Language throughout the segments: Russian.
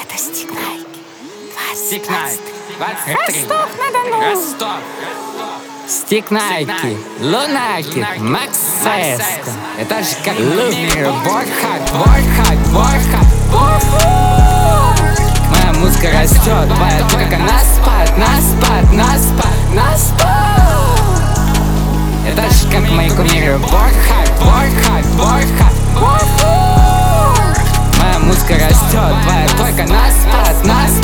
Это Стик-Найк. Стик-Найк. Ростов-на-Дону. Ростов. Стик-Найки, Лунаки, Максеско. Это ж как Лумир, Ворхак. Моя музыка растет, твоя только на спад. Это ж как мои кумиры, Ворхак. Моя музыка растет, твоя только на спад.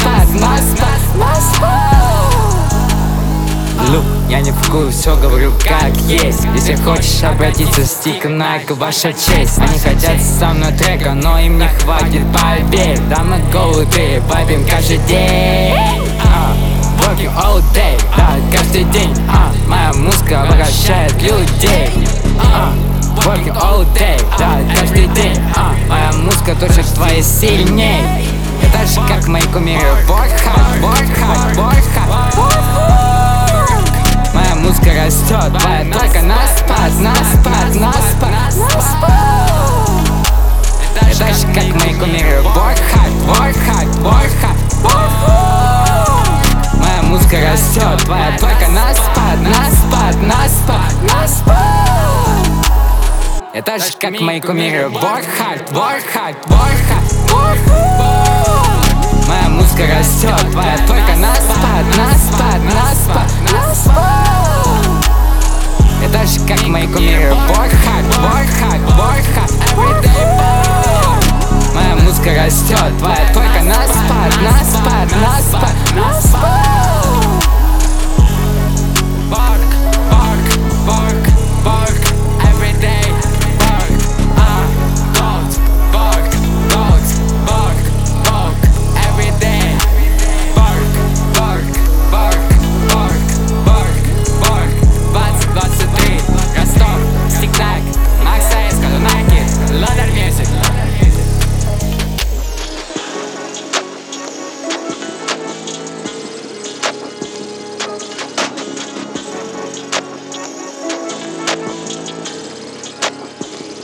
Лук, я не вкую, все говорю как есть. Если хочешь обратиться, Стик-Найк, ваша честь. Они хотят со мной трека, но им не хватит, поверь. Да мы голубые, вайбим каждый день. Working all day, да, каждый день. Моя музыка обращает людей. Working all day, да, каждый день. Моя музыка точит твои сильней. Это же как мои кумиры, Ворхак. Моя музыка растет, твоя только на спад. Это же как мои кумиры, Ворхак. Моя музыка растет, твоя только на спад. Это же как мои кумиры, Ворхак. Моя музыка растет, твоя только на спад. Это же как мои кумиры, Ворхак. Моя музыка растет, твоя только на спад.